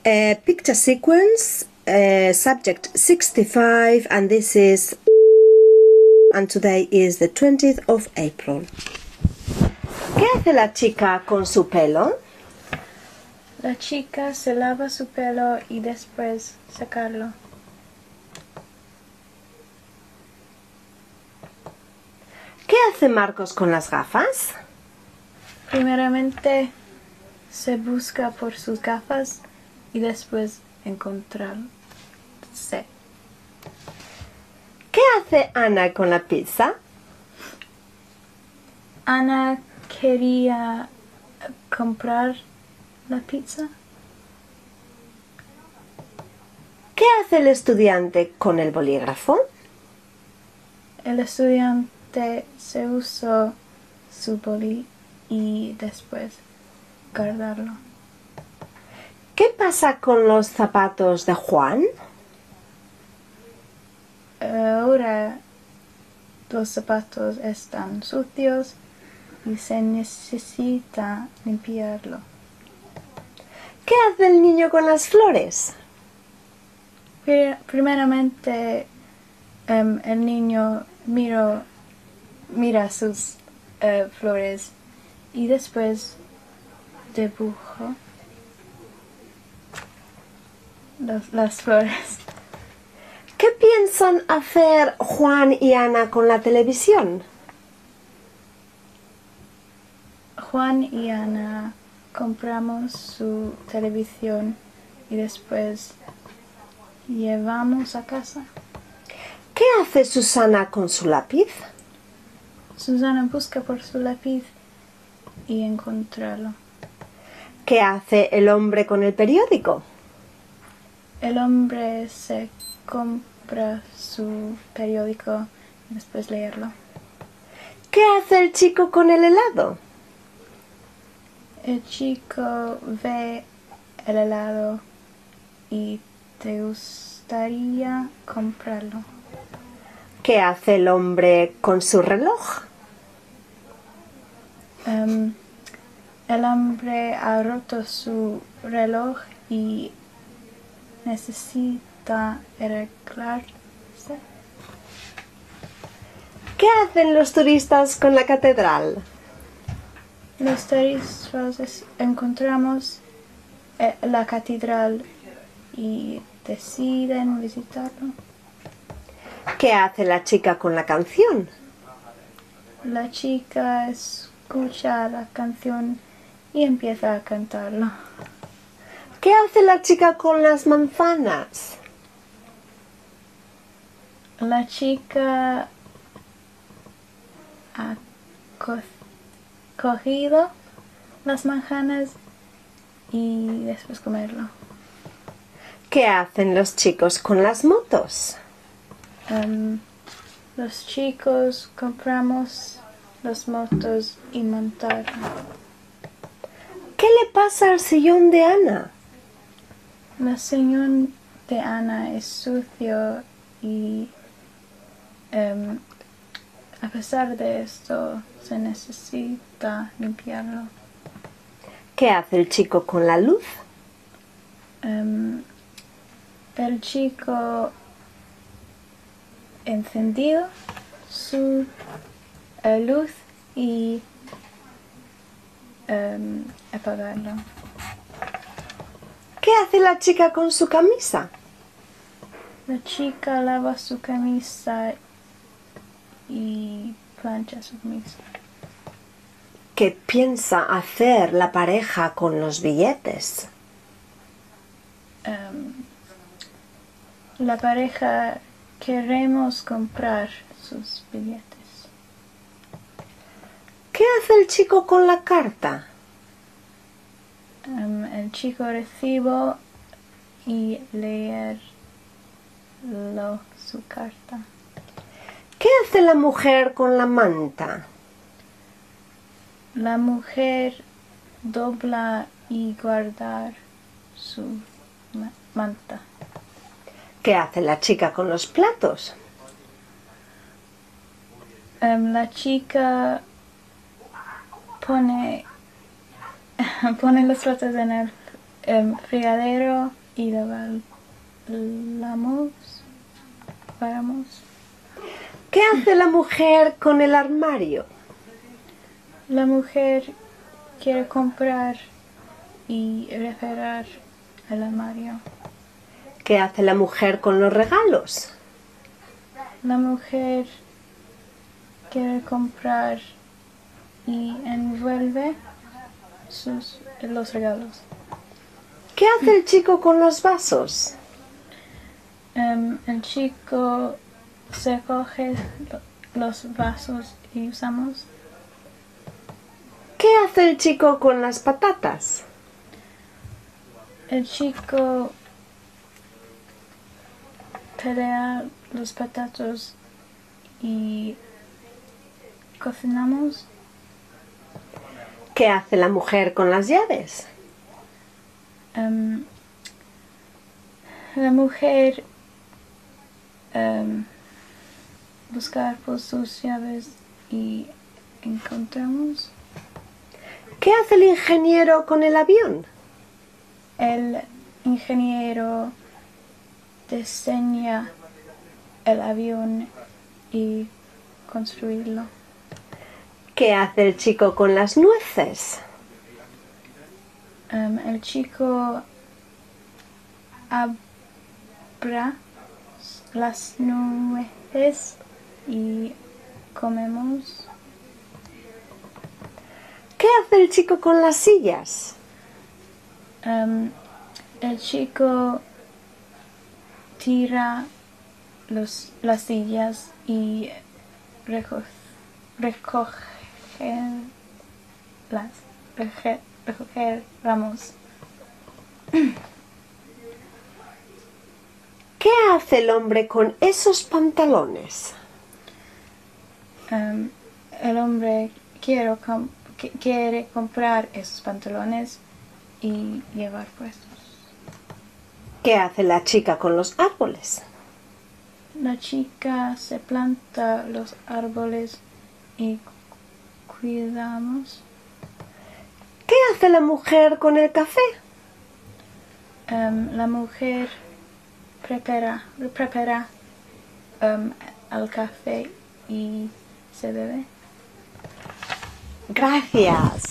Picture sequence, subject 65, and this is, and today is the 20th of April. ¿Qué hace la chica con su pelo? La chica se lava su pelo y después secarlo. ¿Qué hace Marcos con las gafas? Primeramente se busca por sus gafas y después encontrarse. ¿Qué hace Ana con la pizza? Ana quería comprar la pizza. ¿Qué hace el estudiante con el bolígrafo? El estudiante se usó su boli y después guardarlo. ¿Qué pasa con los zapatos de Juan? Ahora los zapatos están sucios y se necesita limpiarlo. ¿Qué hace el niño con las flores? Primeramente el niño mira sus flores y después dibuja las flores. ¿Qué piensan hacer Juan y Ana con la televisión? Juan y Ana compramos su televisión y después llevamos a casa. ¿Qué hace Susana con su lápiz? Susana busca por su lápiz y encontrarlo. ¿Qué hace el hombre con el periódico? El hombre se compra su periódico y después leerlo. ¿Qué hace el chico con el helado? El chico ve el helado y te gustaría comprarlo. ¿Qué hace el hombre con su reloj? El hombre ha roto su reloj y necesita arreglarse. ¿Qué hacen los turistas con la catedral? Los turistas encontramos la catedral y deciden visitarlo. ¿Qué hace la chica con la canción? La chica escucha la canción y empieza a cantarlo. ¿Qué hace la chica con las manzanas? La chica ha cogido las manzanas y después comerlo. ¿Qué hacen los chicos con las motos? Los chicos compramos las motos y montarlo. ¿Qué le pasa al sillón de Ana? El sillón de Ana es sucio y a pesar de esto se necesita limpiarlo. ¿Qué hace el chico con la luz? El chico encendido su luz y apagarlo. ¿Qué hace la chica con su camisa? La chica lava su camisa y plancha su camisa. ¿Qué piensa hacer la pareja con los billetes? La pareja queremos comprar sus billetes. ¿Qué hace el chico con la carta? El chico recibe y leerlo su carta. ¿Qué hace la mujer con la manta? La mujer dobla y guarda su manta. ¿Qué hace la chica con los platos? La chica pone los platos en fregadero y lavamos. ¿Qué hace la mujer con el armario? La mujer quiere comprar y reparar el armario. ¿Qué hace la mujer con los regalos? La mujer quiere comprar y envuelve los regalos. ¿Qué hace el chico con los vasos? El chico se coge los vasos y usamos. ¿Qué hace el chico con las patatas? El chico pelea los patatos y cocinamos. ¿Qué hace la mujer con las llaves? La mujer buscar por sus llaves y encontramos. ¿Qué hace el ingeniero con el avión? El ingeniero diseña el avión y construirlo. ¿Qué hace el chico con las nueces? El chico abra las nueces y comemos. ¿Qué hace el chico con las sillas? El chico tira las sillas y recogerlas. ¿Qué hace el hombre con esos pantalones? El hombre quiere comprar esos pantalones y llevar puestos. ¿Qué hace la chica con los árboles? La chica se planta los árboles y cuidamos. ¿Qué hace la mujer con el café? La mujer prepara el café y se bebe. Gracias.